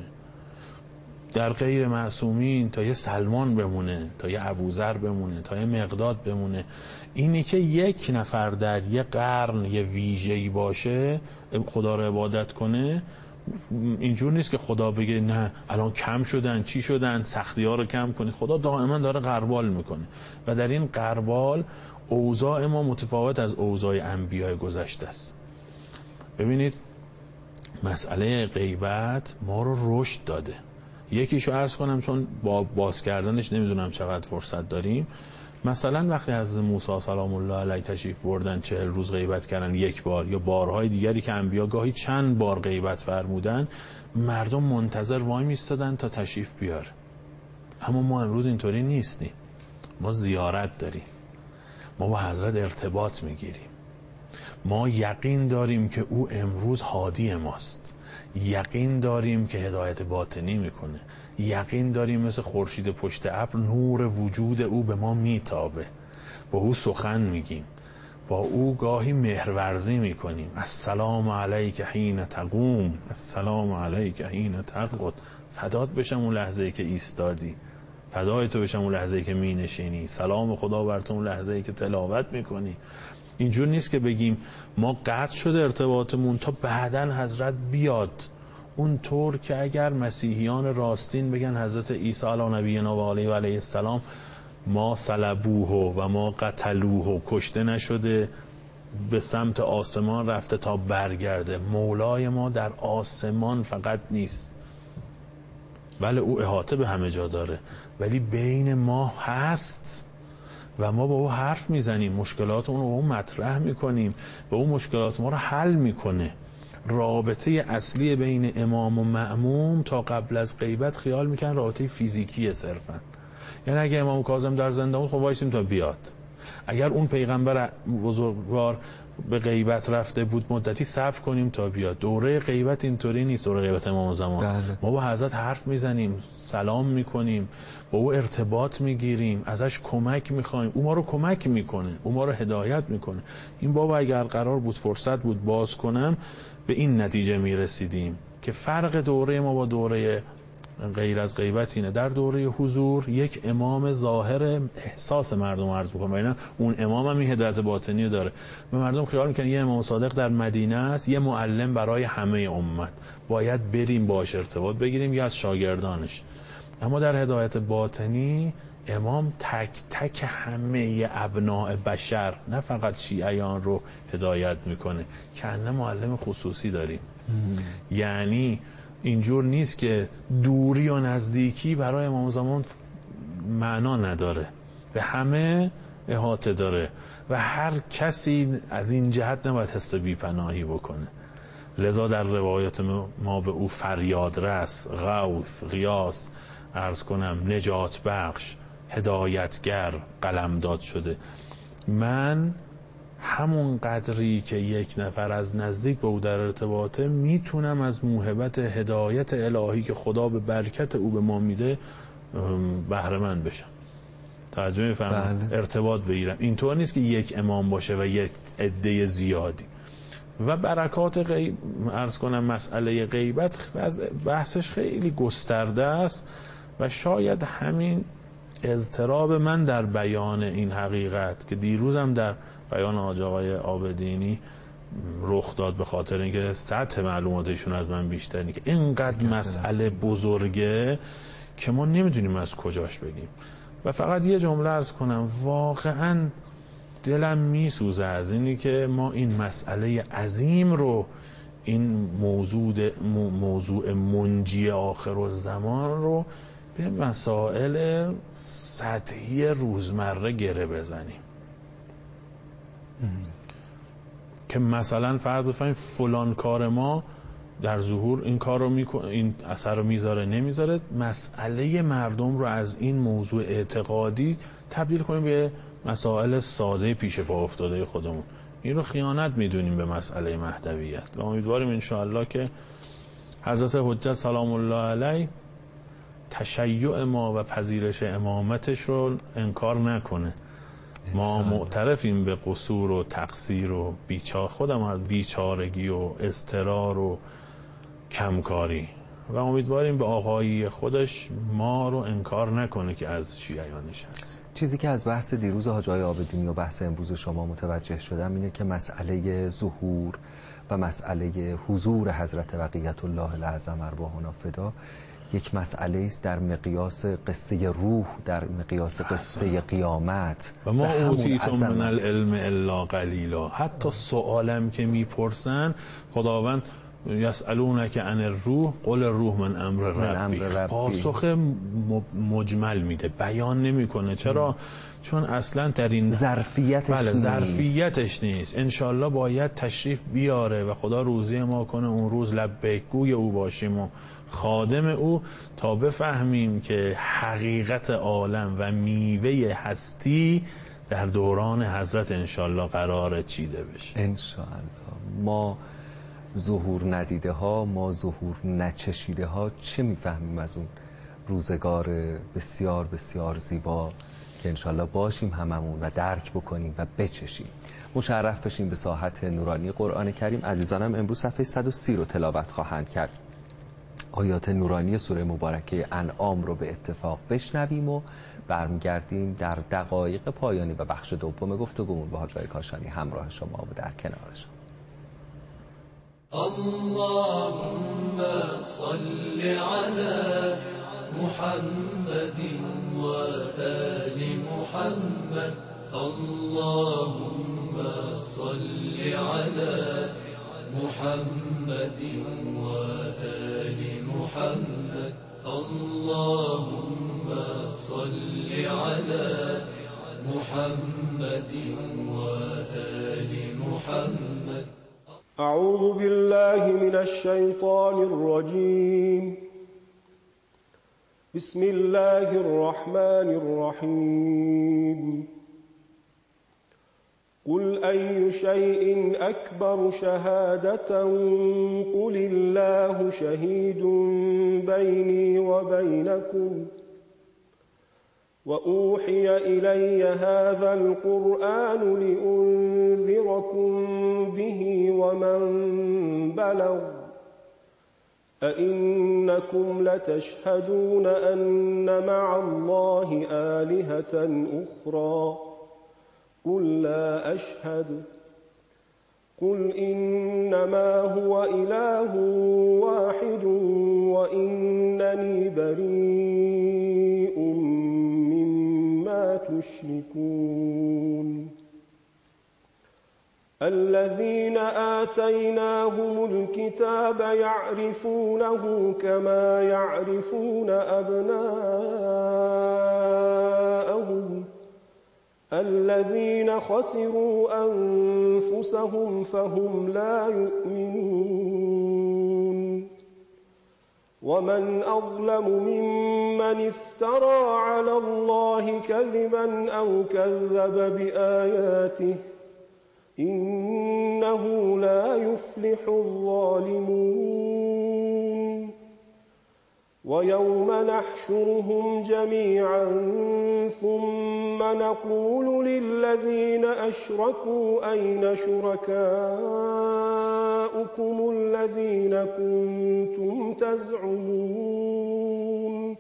در غیر معصومین تا یه سلمان بمونه، تا یه ابوذر بمونه، تا یه مقداد بمونه. اینی که یک نفر در یه قرن یه ویژه‌ای باشه خدا رو عبادت کنه، اینجور نیست که خدا بگه نه الان کم شدن، چی شدن، سختی ها رو کم کنه. خدا دائما داره غربال میکنه و در این غربال اوضاع ما متفاوت از اوضاع انبیاء گذشته است. ببینید مسئله غیبت ما رو رشد داده. یکیشو عرض کنم چون با باز کردنش نمیدونم چقدر فرصت داریم. مثلا وقتی حضرت موسی سلام الله علیه تشریف بردن، چهل روز غیبت کردن یک بار، یا بارهای دیگری که انبیا گاهی چند بار غیبت فرمودن، مردم منتظر وای میستادن تا تشریف بیاره. اما ما امروز اینطوری نیستیم. ما زیارت داریم، ما با حضرت ارتباط میگیریم، ما یقین داریم که او امروز هادی ماست، یقین داریم که هدایت باطنی میکنه، یقین داریم مثل خورشید پشت ابر نور وجود او به ما میتابه، با او سخن میگیم، با او گاهی مهرورزی میکنیم. السلام علیک حین تقوم، السلام علیک حین ترقد. فدات بشم اون لحظه که ایستادی، فدای تو بشم اون لحظه‌ای که می نشینی، سلام خدا بر تو اون لحظه‌ای که تلاوت میکنی. اینجور نیست که بگیم ما قطع شده ارتباطمون تا بعداً حضرت بیاد. اون طور که اگر مسیحیان راستین بگن حضرت عیسی علی نبینا و علیه و علیه السلام ما صلبوه و ما قتلوه، کشته نشده، به سمت آسمان رفته تا برگرده. مولای ما در آسمان فقط نیست، بله او احاطه به همه جا داره، ولی بین ما هست و ما با او حرف میزنیم، مشکلات اون رو با او مطرح میکنیم و او مشکلات ما رو حل میکنه. رابطه اصلی بین امام و مأموم تا قبل از غیبت خیال میکنن رابطه فیزیکیه صرفا. یعنی اگه امام کاظم در زنده بود خب وایسیم تا بیاد. اگر اون پیغمبر بزرگوار به غیبت رفته بود مدتی صبر کنیم تا بیاد. دوره غیبت اینطوری نیست. دوره غیبت امام زمان بله. ما با حضرت حرف میزنیم، سلام میکنیم، با او ارتباط میگیریم، ازش کمک میخوایم، او ما رو کمک میکنه، او ما رو هدایت میکنه. این بابا اگر قرار بود فرصت بود باز کنم به این نتیجه میرسیدیم که فرق دوره ما با دوره غیر از غیبت اینه. در دوره حضور یک امام ظاهر احساس مردم عرض بکنه، اینا اون امام هم این هدایت باطنی داره. به مردم خیال میکنن یه امام صادق در مدینه است، یه معلم برای همه امت، باید بریم باش ارتباط بگیریم یا از شاگردانش. اما در هدایت باطنی امام تک تک همه ابناء بشر، نه فقط شیعیان رو هدایت میکنه، که انه معلم خصوصی داریم. یعنی اینجور نیست که دوری و نزدیکی برای امام زمان معنا نداره، به همه احاطه داره و هر کسی از این جهت نباید حس بی‌پناهی بکنه. لذا در روایات ما به او فریادرس، غوث، غیاث، عرض کنم نجات بخش، هدایتگر قلمداد شده. من همون قدری که یک نفر از نزدیک با او در ارتباطه میتونم از موهبت هدایت الهی که خدا به برکت او به ما میده بهره مند بشم، توجه میفهمم، بله. ارتباط بگیرم. اینطور نیست که یک امام باشه و یک عده زیادی. و برکات غیب، عرض کنم مسئله غیبت بحثش خیلی گسترده است و شاید همین اضطراب من در بیان این حقیقت که دیروزم در بیان حاج آقای عابدینی رخ داد، به خاطر اینکه سطح معلوماتشون از من بیشتره، که اینقدر مسئله بزرگه که ما نمیدونیم از کجاش بگیم. و فقط یه جمله عرض کنم، واقعا دلم میسوزه از اینی که ما این مسئله عظیم رو، این موضوع موضوع منجی آخر الزمان رو به مسائل سطحی روزمره گره بزنیم. ام. که مثلا فرض بفرمایید فلان کار ما در ظهور این کار رو میکنه، این اثر رو میذاره نمیذاره، مسئله مردم رو از این موضوع اعتقادی تبدیل کنیم به مسائل ساده پیش پا افتاده خودمون. این رو خیانت میدونیم به مسئله مهدویت. و امیدواریم انشاءالله که حضرت حجت سلام الله علیه تشیع ما و پذیرش امامتش رو انکار نکنه. ما معترفیم به قصور و تقصیر و بیچار خودم از بیچارگی و اضطرار و کمکاری و امیدواریم به آقایی خودش ما رو انکار نکنه که از شیعیانش هست. چیزی که از بحث دیروز حاج آقای عابدینی و بحث امروز شما متوجه شدم اینه که مسئله ظهور و مسئله حضور حضرت بقیت الله الاعظم ارواحنا فدا یک مسئله است در مقیاس قصه روح، در مقیاس قصه قیامت. و ما اوتیتم من العلم الا قلیلا. حتی سوالم که میپرسن خداوند یسالونک عن الروح قل الروح من امر ربی، پاسخ مجمل میده، بیان نمیکنه. چرا؟ چون اصلا در این ظرفیتش بله نیست. ظرفیتش نیست. انشالله باید تشریف بیاره و خدا روزی ما کنه اون روز لبیک گوی او باشیم و خادم او، تا بفهمیم که حقیقت عالم و میوه هستی در دوران حضرت انشالله قراره چیده بشه. انشالله ما ظهور ندیده ها، ما ظهور نچشیده ها چه میفهمیم از اون روزگار بسیار بسیار زیبا که انشالله باشیم هممون و درک بکنیم و بچشیم. مشرف بشیم به ساحت نورانی قرآن کریم. عزیزانم امروز صفحه صد و سی رو تلاوت خواهند کرد. آیات نورانی سوره مبارکه انعام رو به اتفاق بشنویم و برمیگردیم در دقایق پایانی و بخش دوم گفتگومون با حاج آقای کاشانی همراه شما و در کنار شما. اللهم صل على محمد و آل محمد. اللهم صل على محمد و آل محمد. اللهم صل على محمد و آل محمد. أعوذ بالله من الشيطان الرجيم. بسم الله الرحمن الرحيم. قل أي شيء أكبر شهادة قل الله شهيد بيني وبينكم وأوحي إلي هذا القرآن لأنذركم به ومن بلغ أئنكم لتشهدون أن مع الله آلهة أخرى قل لا أشهد قل إنما هو إله واحد وإنني بريء مما تشركون. الذين آتيناهم الكتاب يعرفونه كما يعرفون أبناءهم الذين خسروا أنفسهم فهم لا يؤمنون. ومن أظلم ممن افترى على الله كذبا أو كذب بآياته إنه لا يفلح الظالمون. ويوم نحشرهم جميعا ثم نقول للذين أشركوا أين شركاؤكم الذين كنتم تزعمون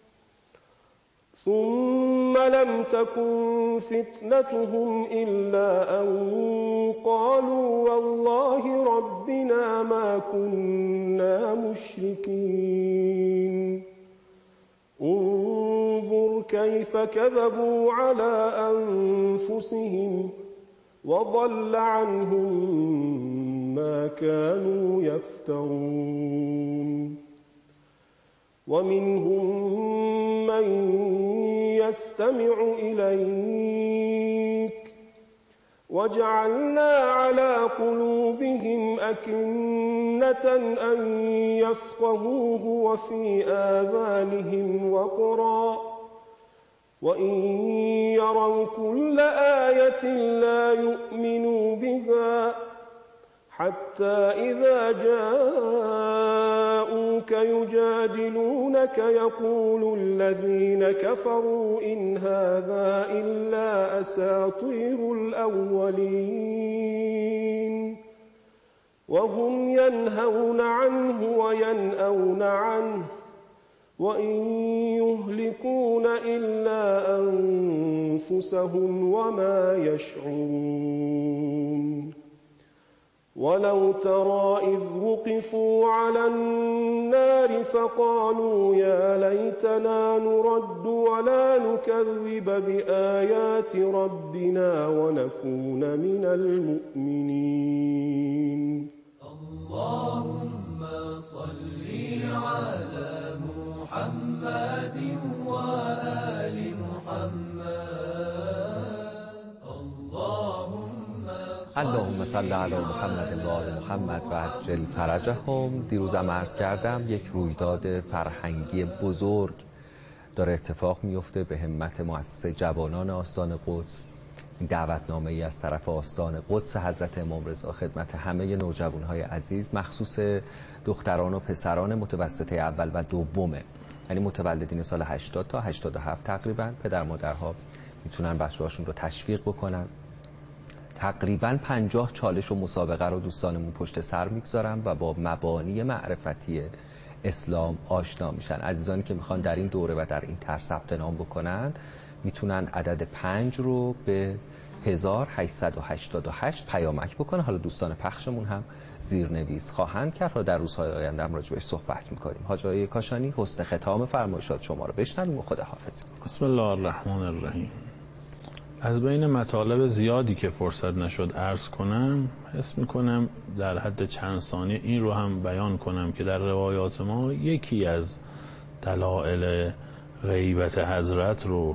ثم لم تكن فتنتهم إلا أن قالوا والله ربنا ما كنا مشركين. انظر كيف كذبوا على أنفسهم وضل عنهم ما كانوا يفترون. ومنهم من يستمع إليك وجعلنا على قلوبهم أكنة أن يفقهوه وفي آذانهم وقرا وإن يروا كل آية لا يؤمنوا بها حتى إذا جاءوك يجادلونك يقول الذين كفروا إن هذا إلا أساطير الأولين وهم ينهون عنه وينأون عنه وإن يهلكون إلا أنفسهم وما يشعرون. ولو ترى إذ وقفوا على النار فقالوا يا ليتنا نرد ولا نكذب بآيات ربنا ونكون من المؤمنين. اللهم صل على محمد وآل محمد. اللهم صل علی محمد و آل محمد و عجل فرجهم. دیروز هم عرض کردم یک رویداد فرهنگی بزرگ داره اتفاق میفته به همت مؤسسه جوانان آستان قدس. این دعوتنامه ای از طرف آستان قدس حضرت امام رضا خدمت همه نوجوانهای عزیز، مخصوص دختران و پسران متوسطه اول و دومه، یعنی متولدین سال هشتاد تا هشتاد و هفت تقریبا. پدر مادرها میتونن بچه‌هاشون رو تشویق بکنن. تقریبا پنجاه چالش و مسابقه رو دوستانمون پشت سر میگذارن و با مبانی معرفتی اسلام آشنا میشن. عزیزانی که میخوان در این دوره و در این طرح ثبت نام بکنن میتونن عدد پنج رو به هزار و هشتصد و هشتاد و هشت پیامک بکنه. حالا دوستان پخشمون هم زیرنویس خواهند کرد و در روزهای آینده هم راجع بهش صحبت میکنیم. حاج آقای کاشانی حسن ختام فرمایشات شما رو بشنویم و خداحافظ. بسم الله الرحمن الرحیم. از بین مطالب زیادی که فرصت نشد عرض کنم، حس میکنم در حد چند ثانیه این رو هم بیان کنم که در روایات ما یکی از دلایل غیبت حضرت رو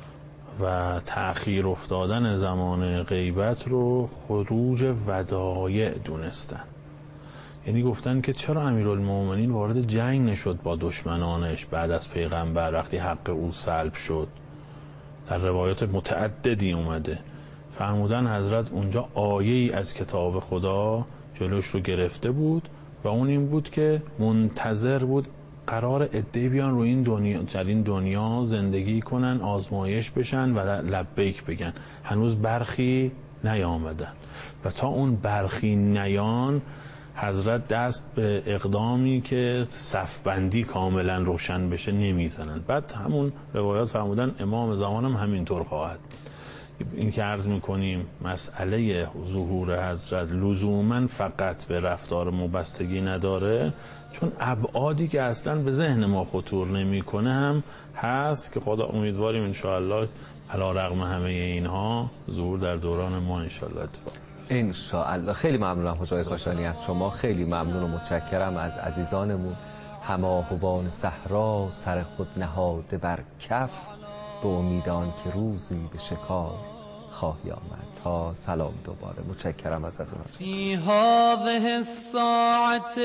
و تأخیر افتادن زمان غیبت رو خروج ودایع دونستن. یعنی گفتن که چرا امیرالمومنین وارد جنگ نشد با دشمنانش بعد از پیغمبر وقتی حق او سلب شد. در روایات متعددی اومده. فرمودن حضرت اونجا آیه‌ای از کتاب خدا جلوش رو گرفته بود و اون این بود که منتظر بود قرار عده‌ای بیان رو این دنیا در این دنیا زندگی کنن، آزمایش بشن و لبیک بگن. هنوز برخی نیامدن و تا اون برخی نیان حضرت دست به اقدامی که صفبندی کاملا روشن بشه نمیزنن. بعد همون روایات فرمودن امام زمان هم همینطور خواهد. این که عرض میکنیم مسئله ظهور حضرت لزوما فقط به رفتار مبستگی نداره، چون ابعادی که اصلا به ذهن ما خطور نمیکنه هم هست که خدا امیدواریم انشاءالله علی رغم همه اینها ظهور در دوران ما انشاءالله اتفاق. انشاءالله. خیلی ممنونم حاج آقای کاشانی از شما، خیلی ممنون و متشکرم از عزیزانمون. هماهوان صحرا سر خود نهاده بر کف، به امیدان که روزی به شکار خواهی آمد. تا سلام دوباره. متشکرم از حضرت. فی هذه الساعة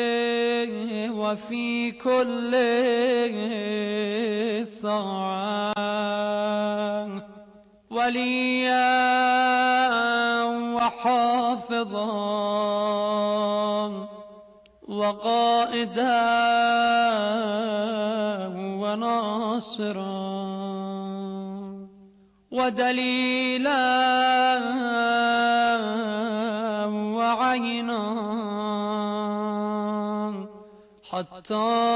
و فی کل ساعة ولیا و حافظا و قائدا و ناصرا و دلیلا و عینا حتی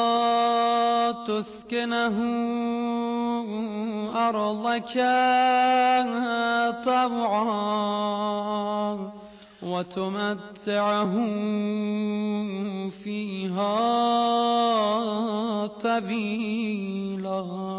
تسکنه أرضك طوعا وتمتعه فيها طويلا.